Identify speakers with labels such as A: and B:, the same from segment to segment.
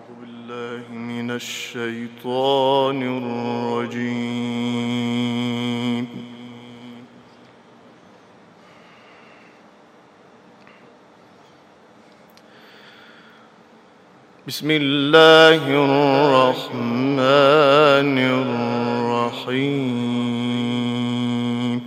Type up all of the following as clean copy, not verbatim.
A: بالله من الشيطان الرجيم. بسم الله الرحمن الرحيم.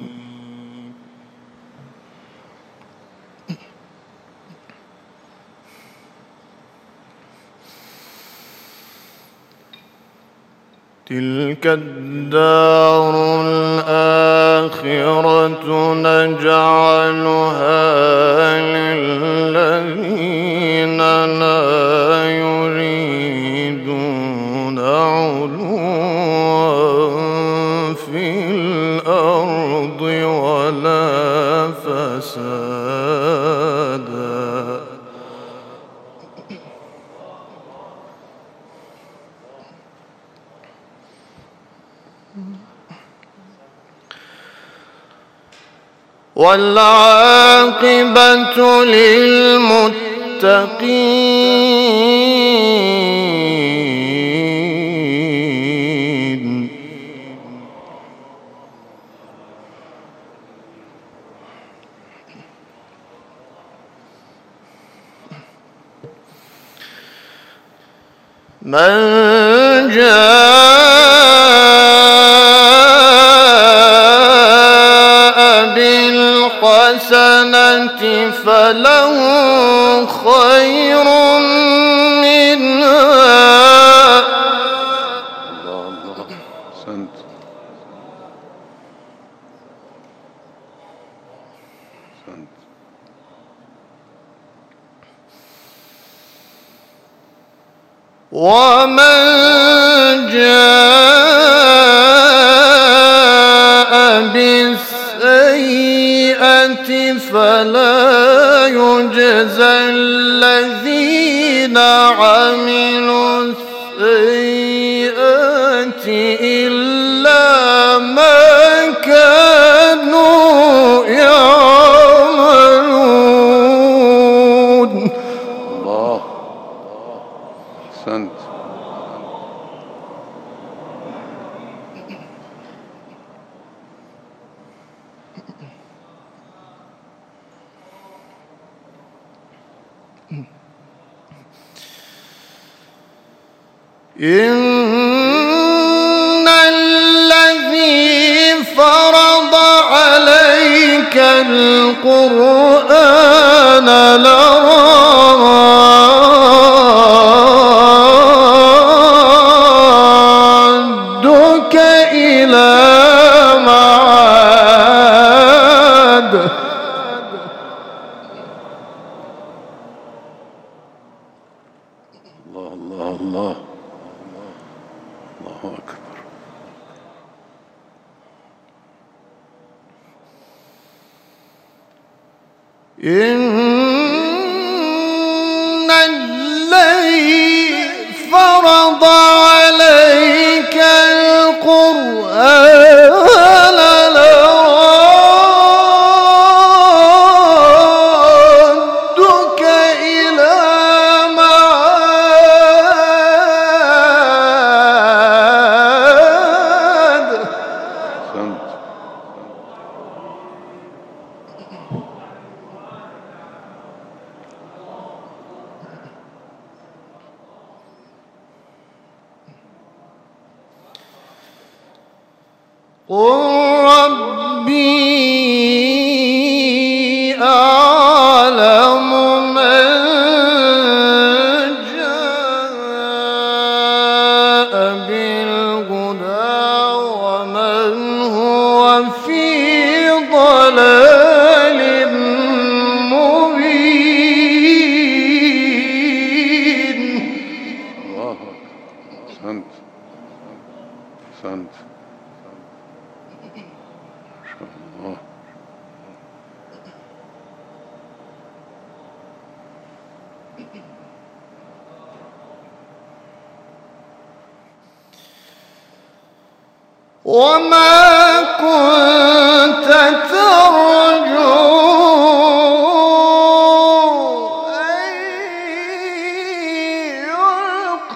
A: تلك الدار الآخرة نجعلها للذين لا يريدون علوا في الأرض ولا فسادا والعاقبة للمتقين. من جاء بالحسنة فله خير منها.
B: الله أحسنت.
A: ومن جاء بالسيئة فلا يجزى الذين عملوا السيئات إلا ما كانوا يعملون.
B: الله أحسنت.
A: إن الذي فرض عليك القرآن لرادك إلى معاد.
B: الله الله الله الله أكبر.
A: إن الذي فرض عليك القرآن لرادك إلى معاد.
B: أحسنت.
A: قل ربي أعلم من جاء بالهدى ومن هو في ضلال مبين.
B: الله أكبر. أحسنت أحسنت. ما شاء الله.
A: وما كنت ترجو أن يلقى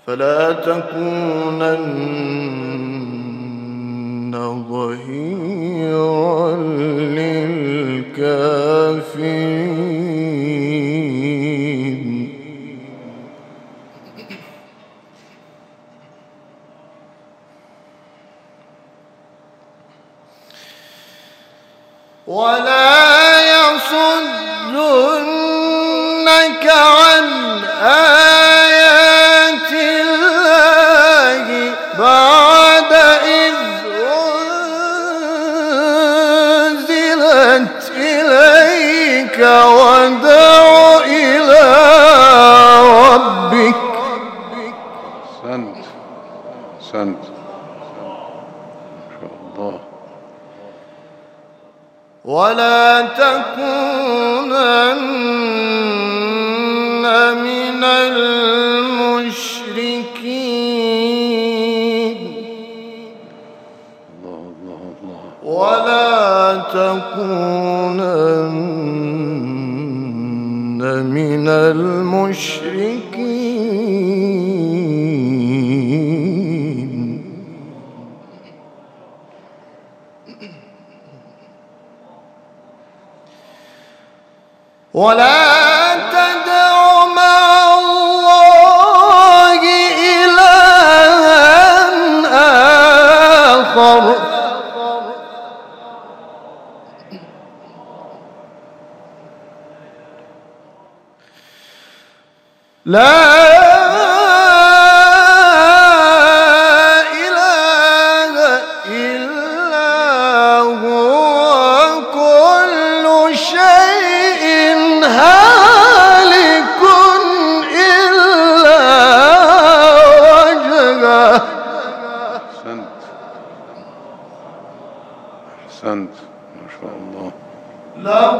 A: فلا تكونن ظهيرا للكافرين. ولا يصدنك عن آيات الله بعد إذ أنزلت إليك وادع إلى ربك.
B: أحسنت أحسنت ما شاء الله.
A: ولا تكونن من المشركين.
B: الله الله الله.
A: ولا تكونن من المشركين. ولا تدع مع الله إلها آخر. لا إله إلا هو، كل شيء هالك إلا وجهه.
B: أحسنت أحسنت ما شاء الله.
A: له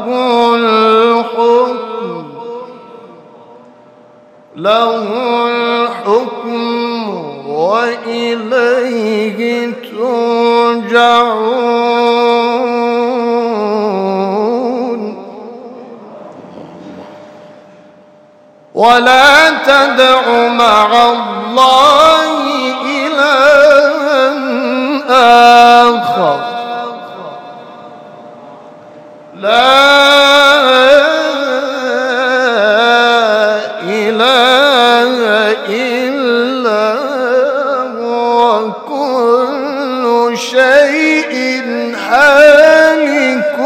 A: الحكم وإليه ترجعون. ولا تدع مع الله إلها آخر. لا إله إلا هو، كل شيء هالك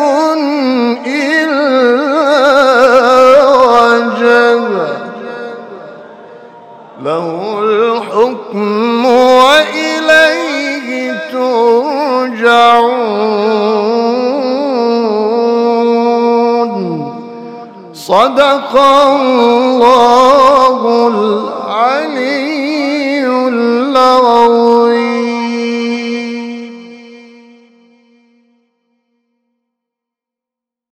A: إلا وجهه. له الحكم وإليه ترجعون. صدق الله العلي العظيم.